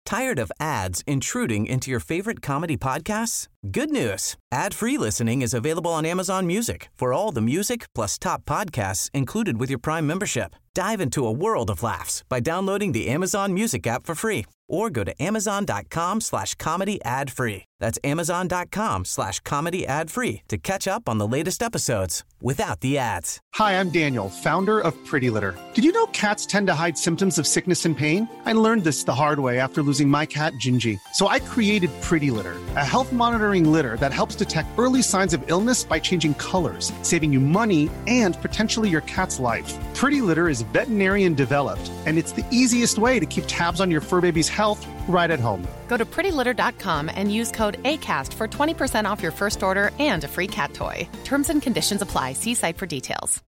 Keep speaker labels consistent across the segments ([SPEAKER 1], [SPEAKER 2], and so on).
[SPEAKER 1] Tired of ads intruding into your favorite comedy podcasts? Good news. Ad-free listening is available on Amazon Music for all the music plus top podcasts included with your Prime membership. Dive into a world of laughs by downloading the Amazon Music app for free or go to amazon.com/comedy ad-free. That's amazon.com/comedy ad-free to catch up on the latest episodes without the ads.
[SPEAKER 2] Hi, I'm Daniel, founder of Pretty Litter. Did you know cats tend to hide symptoms of sickness and pain? I learned this the hard way after losing my cat, Gingy. So I created Pretty Litter, a health monitoring litter that helps detect early signs of illness by changing colors, saving you money and potentially your cat's life. Pretty Litter is veterinarian developed, and it's the easiest way to keep tabs on your fur baby's health right at home.
[SPEAKER 3] Go to prettylitter.com and use code ACAST for 20% off your first order and a free cat toy. Terms and conditions apply. See site for details.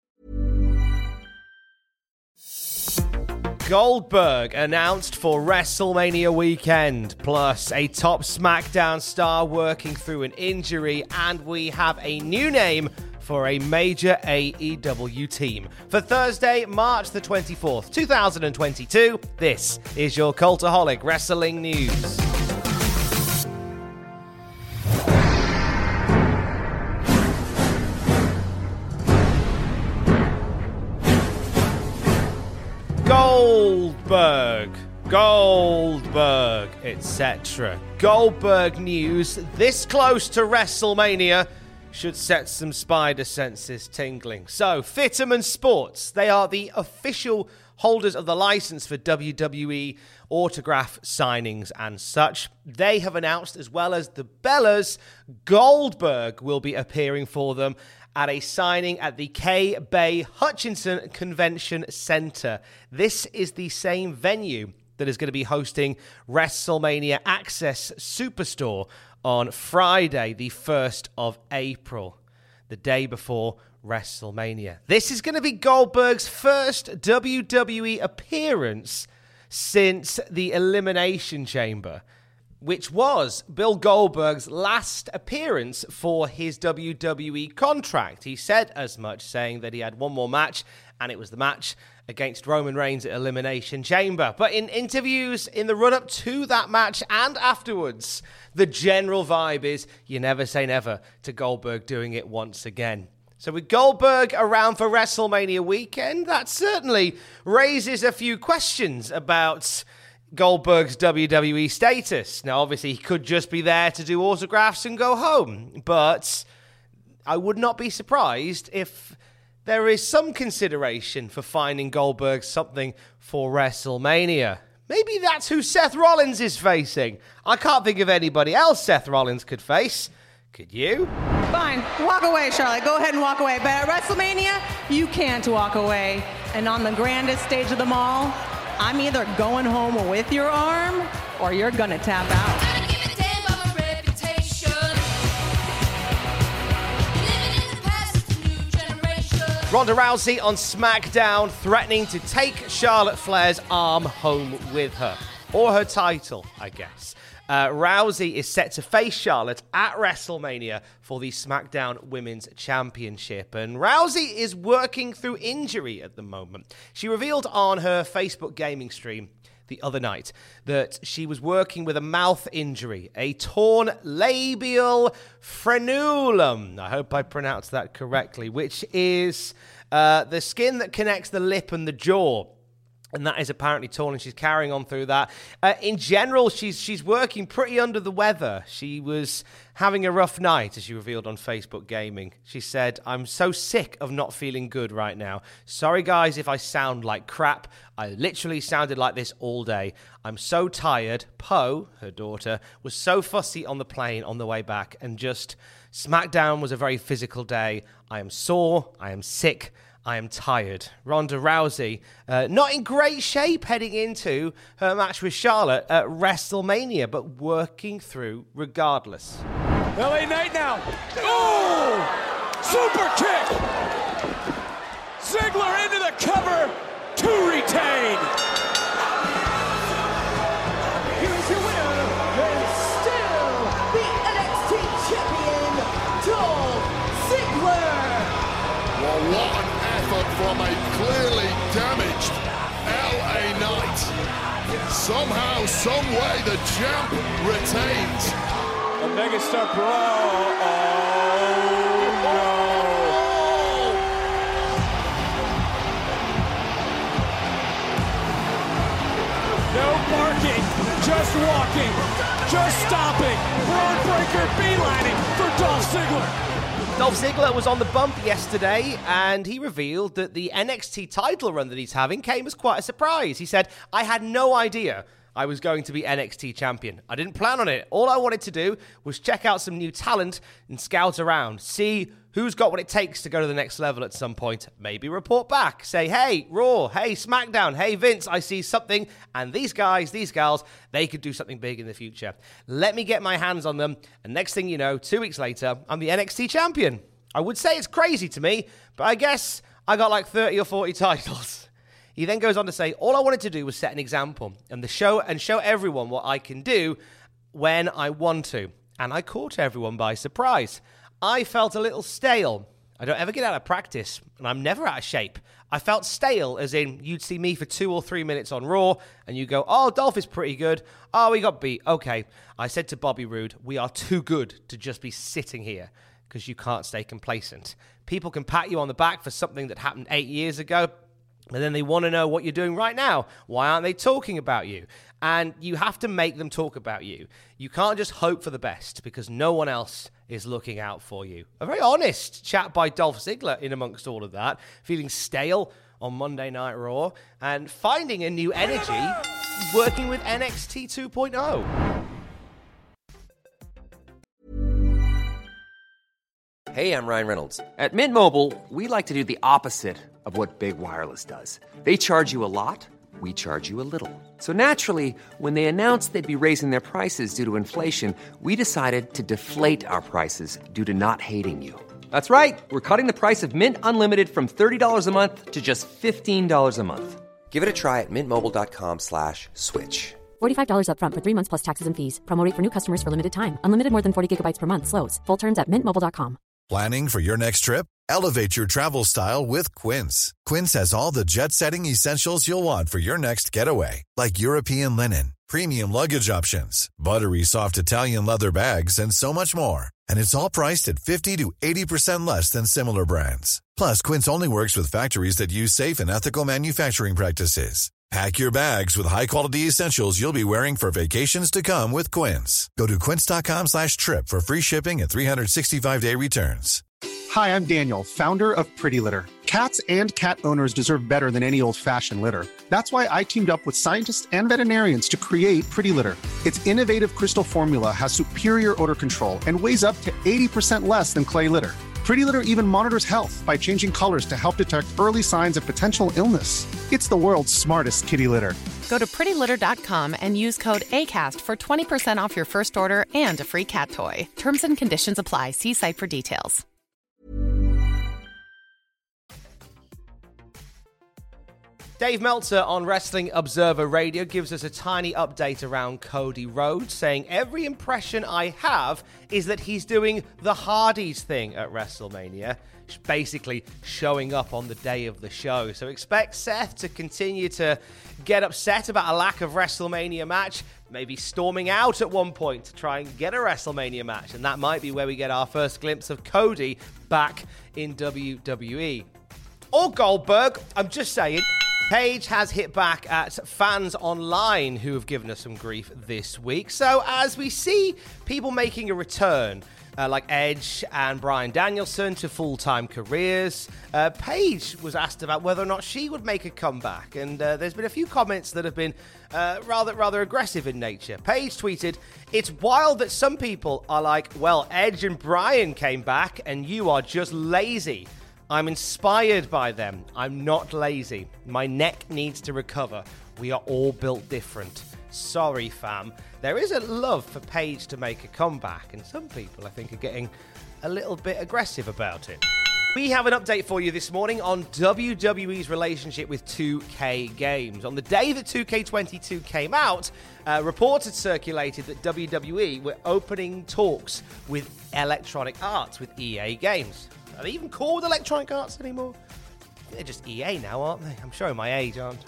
[SPEAKER 4] Goldberg announced for WrestleMania weekend, plus a top SmackDown star working through an injury, and we have a new name for a major AEW team. For Thursday, March the 24th, 2022, this is your Cultaholic Wrestling News. Goldberg, etc. Goldberg news this close to WrestleMania should set some spider senses tingling. So, Fitterman Sports, they are the official holders of the license for WWE autograph signings and such. They have announced, as well as the Bellas, Goldberg will be appearing for them at a signing at the K-Bay Hutchinson Convention Center. This is the same venue that is going to be hosting WrestleMania Access Superstore on Friday, the 1st of April, the day before WrestleMania. This is going to be Goldberg's first WWE appearance since the Elimination Chamber, which was Bill Goldberg's last appearance for his WWE contract. He said as much, saying that he had one more match, and it was the match against Roman Reigns at Elimination Chamber. But in interviews in the run-up to that match and afterwards, the general vibe is you never say never to Goldberg doing it once again. So with Goldberg around for WrestleMania weekend, that certainly raises a few questions about Goldberg's WWE status. Now, obviously, he could just be there to do autographs and go home, but I would not be surprised if there is some consideration for finding Goldberg something for WrestleMania. Maybe that's who Seth Rollins is facing. I can't think of anybody else Seth Rollins could face. Could you?
[SPEAKER 5] Fine. Walk away, Charlotte. Go ahead and walk away. But at WrestleMania, you can't walk away. And on the grandest stage of them all, I'm either going home with your arm or you're going to tap out.
[SPEAKER 4] Ronda Rousey on SmackDown threatening to take Charlotte Flair's arm home with her. Or her title, I guess. Rousey is set to face Charlotte at WrestleMania for the SmackDown Women's Championship. And Rousey is working through injury at the moment. She revealed on her Facebook gaming stream the other night that she was working with a mouth injury, a torn labial frenulum. I hope I pronounced that correctly, which is the skin that connects the lip and the jaw. And that is apparently torn, and she's carrying on through that. In general, she's working pretty under the weather. She was having a rough night, as she revealed on Facebook Gaming. She said, "I'm so sick of not feeling good right now. Sorry, guys, if I sound like crap. I literally sounded like this all day. I'm so tired." Poe, her daughter, was so fussy on the plane on the way back, and just SmackDown was a very physical day. I am sore. I am sick. I am tired. Ronda Rousey, not in great shape heading into her match with Charlotte at WrestleMania, but working through regardless.
[SPEAKER 6] LA Knight now. Oh! Super kick! Ziggler into the cover to retain.
[SPEAKER 7] Here's your winner, and still the NXT champion, Dolph Ziggler.
[SPEAKER 8] Well, what an effort from a clearly damaged LA Knight. Somehow, some way, the champ retains.
[SPEAKER 6] A megastar brawl. Oh, no. No barking, just walking, just stopping. Braun Breaker beelining for Dolph Ziggler.
[SPEAKER 4] Dolph Ziggler was on the bump yesterday, and he revealed that the NXT title run that he's having came as quite a surprise. He said, I had no idea I was going to be NXT champion. I didn't plan on it. All I wanted to do was check out some new talent and scout around, see who's got what it takes to go to the next level at some point. Maybe report back, say, hey, Raw, hey, SmackDown, hey, Vince, I see something, and these guys, these gals, they could do something big in the future. Let me get my hands on them, and next thing you know, 2 weeks later, I'm the NXT champion. I would say it's crazy to me, but I guess I got like 30 or 40 titles. He then goes on to say, all I wanted to do was set an example and show everyone what I can do when I want to. And I caught everyone by surprise. I felt a little stale. I don't ever get out of practice, and I'm never out of shape. I felt stale, as in you'd see me for 2 or 3 minutes on Raw, and you go, oh, Dolph is pretty good. Oh, he got beat. Okay. I said to Bobby Roode, we are too good to just be sitting here because you can't stay complacent. People can pat you on the back for something that happened 8 years ago, and then they want to know what you're doing right now. Why aren't they talking about you? And you have to make them talk about you. You can't just hope for the best because no one else is looking out for you. A very honest chat by Dolph Ziggler in amongst all of that, feeling stale on Monday Night Raw and finding a new energy working with NXT 2.0.
[SPEAKER 9] Hey, I'm Ryan Reynolds. At Mint Mobile, we like to do the opposite of what Big Wireless does. They charge you a lot, we charge you a little. So naturally, when they announced they'd be raising their prices due to inflation, we decided to deflate our prices due to not hating you. That's right. We're cutting the price of Mint Unlimited from $30 a month to just $15 a month. Give it a try at mintmobile.com/switch.
[SPEAKER 10] $45 up front for 3 months plus taxes and fees. Promo rate for new customers for limited time. Unlimited more than 40 gigabytes per month. Slows full terms at mintmobile.com.
[SPEAKER 11] Planning for your next trip? Elevate your travel style with Quince. Quince has all the jet-setting essentials you'll want for your next getaway, like European linen, premium luggage options, buttery soft Italian leather bags, and so much more. And it's all priced at 50 to 80% less than similar brands. Plus, Quince only works with factories that use safe and ethical manufacturing practices. Pack your bags with high-quality essentials you'll be wearing for vacations to come with Quince. Go to quince.com/trip for free shipping and 365-day returns.
[SPEAKER 2] Hi, I'm Daniel, founder of Pretty Litter. Cats and cat owners deserve better than any old-fashioned litter. That's why I teamed up with scientists and veterinarians to create Pretty Litter. Its innovative crystal formula has superior odor control and weighs up to 80% less than clay litter. Pretty Litter even monitors health by changing colors to help detect early signs of potential illness. It's the world's smartest kitty litter.
[SPEAKER 3] Go to prettylitter.com and use code ACAST for 20% off your first order and a free cat toy. Terms and conditions apply. See site for details.
[SPEAKER 4] Dave Meltzer on Wrestling Observer Radio gives us a tiny update around Cody Rhodes, saying every impression I have is that he's doing the Hardys thing at WrestleMania, basically showing up on the day of the show. So expect Seth to continue to get upset about a lack of WrestleMania match, maybe storming out at one point to try and get a WrestleMania match, and that might be where we get our first glimpse of Cody back in WWE. Or Goldberg, I'm just saying. Paige has hit back at fans online who have given us some grief this week. So as we see people making a return, like Edge and Bryan Danielson, to full-time careers, Paige was asked about whether or not she would make a comeback. And there's been a few comments that have been rather aggressive in nature. Paige tweeted, "It's wild that some people are like, well, Edge and Bryan came back and you are just lazy. I'm inspired by them. I'm not lazy. My neck needs to recover. We are all built different. Sorry, fam." There is a love for Paige to make a comeback, and some people, I think, are getting a little bit aggressive about it. We have an update for you this morning on WWE's relationship with 2K Games. On the day that 2K22 came out, reports had circulated that WWE were opening talks with Electronic Arts, with EA Games. Are they even called Electronic Arts anymore? They're just EA now, aren't they? I'm showing my age, aren't I?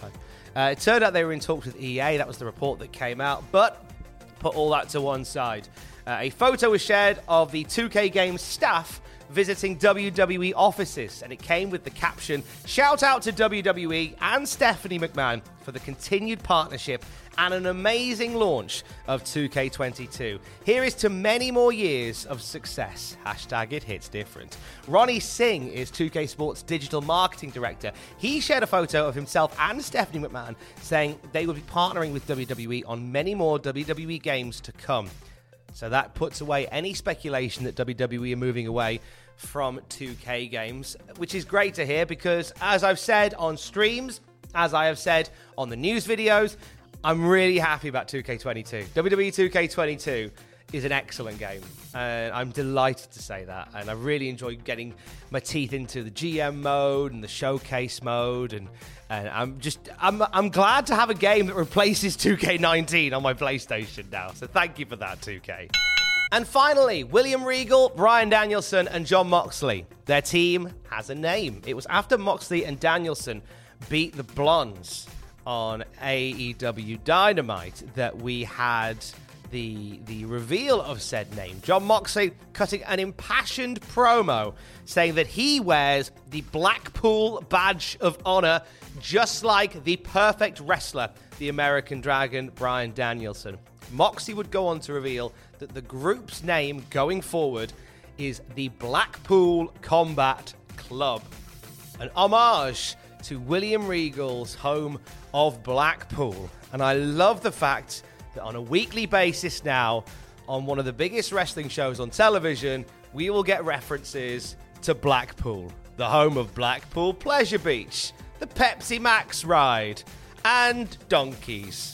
[SPEAKER 4] It turned out they were in talks with EA. That was the report that came out. But put all that to one side. A photo was shared of the 2K Games staff visiting WWE offices, and it came with the caption, "Shout out to WWE and Stephanie McMahon for the continued partnership and an amazing launch of 2K22. Here is to many more years of success. Hashtag it hits different." Ronnie Singh is 2K Sports Digital Marketing Director. He shared a photo of himself and Stephanie McMahon saying they would be partnering with WWE on many more WWE games to come. So that puts away any speculation that WWE are moving away from 2K games, which is great to hear because, as I've said on streams, as I have said on the news videos, I'm really happy about 2K22. WWE 2K22 is an excellent game, and I'm delighted to say that. And I really enjoy getting my teeth into the GM mode and the showcase mode, and I'm glad to have a game that replaces 2K19 on my PlayStation now. So thank you for that, 2K. And finally, William Regal, Bryan Danielson, and Jon Moxley. Their team has a name. It was after Moxley and Danielson beat the Blondes on AEW Dynamite that we had the reveal of said name. Jon Moxley cutting an impassioned promo saying that he wears the Blackpool Badge of Honor just like the perfect wrestler, the American Dragon, Bryan Danielson. Moxley would go on to reveal that the group's name going forward is the Blackpool Combat Club, an homage to William Regal's home of Blackpool. And I love the fact that on a weekly basis now, on one of the biggest wrestling shows on television, we will get references to Blackpool, the home of Blackpool Pleasure Beach, the Pepsi Max ride, and donkeys,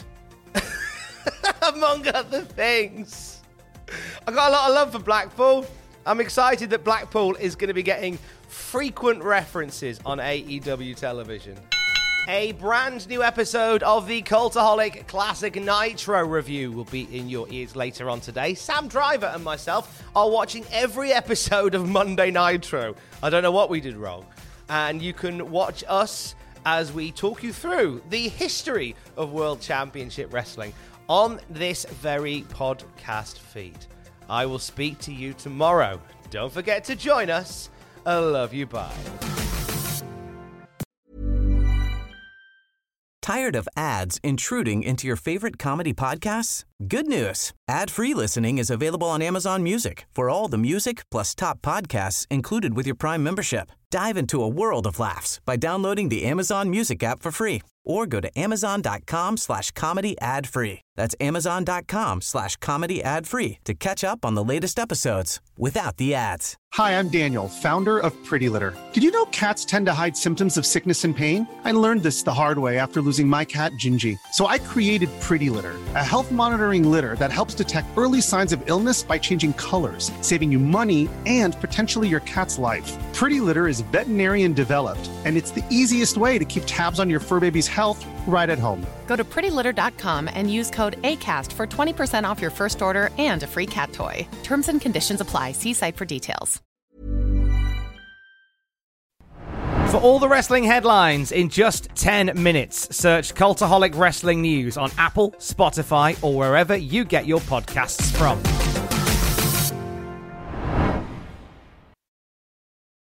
[SPEAKER 4] among other things. I got a lot of love for Blackpool. I'm excited that Blackpool is going to be getting frequent references on AEW television. A brand new episode of the Cultaholic Classic Nitro review will be in your ears later on today. Sam Driver and myself are watching every episode of Monday Nitro. I don't know what we did wrong. And you can watch us as we talk you through the history of World Championship Wrestling on this very podcast feed. I will speak to you tomorrow. Don't forget to join us. I love you. Bye.
[SPEAKER 1] Tired of ads intruding into your favorite comedy podcasts? Good news. Ad-free listening is available on Amazon Music for all the music plus top podcasts included with your Prime membership. Dive into a world of laughs by downloading the Amazon Music app for free or go to amazon.com/comedy ad-free. That's amazon.com/comedy ad-free to catch up on the latest episodes without the ads.
[SPEAKER 2] Hi, I'm Daniel, founder of Pretty Litter. Did you know cats tend to hide symptoms of sickness and pain? I learned this the hard way after losing my cat, Gingy. So I created Pretty Litter, a health monitoring litter that helps detect early signs of illness by changing colors, saving you money and potentially your cat's life. Pretty Litter is veterinarian developed, and it's the easiest way to keep tabs on your fur baby's health right at home.
[SPEAKER 3] Go to prettylitter.com and use code ACAST for 20% off your first order and a free cat toy. Terms and conditions apply. See site for details.
[SPEAKER 4] For all the wrestling headlines in just 10 minutes, search Cultaholic Wrestling News on Apple, Spotify, or wherever you get your podcasts from.